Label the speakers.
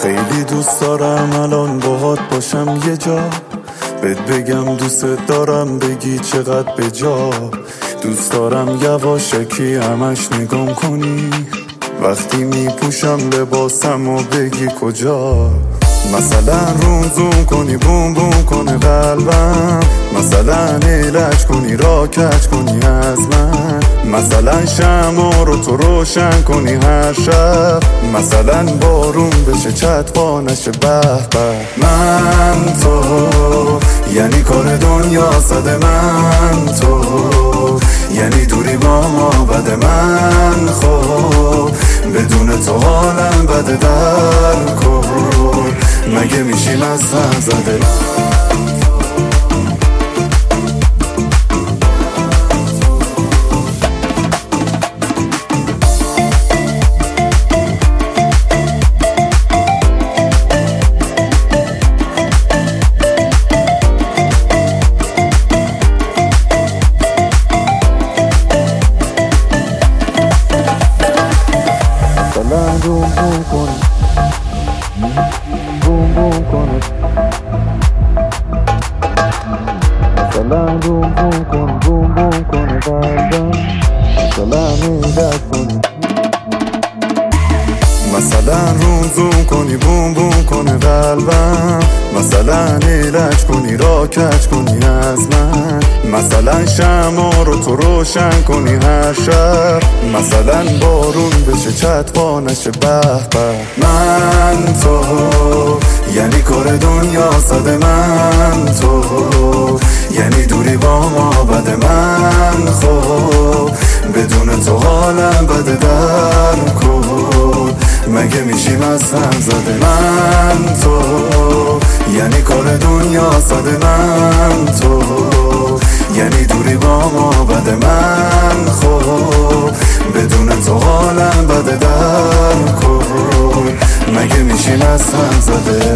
Speaker 1: خیلی دوست دارم الان باهات باشم یه جا، بهت بگم دوست دارم بگی چقدر به جا. دوست دارم یواشکی همش نگام کنی وقتی میپوشم لباسم و بگی کجا. مثلا روم زوم کنی بوم بوم کنه قلبم، مثلا ایلج کنی را کج کنی از من، مثلا شمع رو تو روشن کنی هر شب، مثلا بارون بشه چتبا نشه به به. من تو یعنی کار دنیا صد، من تو یعنی دوری با ما بد، من خب بدون تو حالم بده در کن، مگه میشیم از هم زده. بوم بوم کنه بوم بوم کنه، مثلا بوم بوم کنه بوم بوم کنه قلبم، مثلا ایلج کنی، مثلا روم زوم کنی بوم بوم کنه قلبم، مثلا ایلج کنی را کج کنی از من، مثلا شمع رو تو روشن کنی هر شب، مثلا بارون بشه چتبا نشه به به. من تو یعنی کار دنیا صد، من تو یعنی دوری با ما بد، من خب بدون تو حالم بده در کن، مگه میشیم از هم زده. من تو یعنی کار دنیا صد، من تو یعنی دوری با ما بده، من خب بدون تو حالم بده در کن، مگه میشیم از هم زده.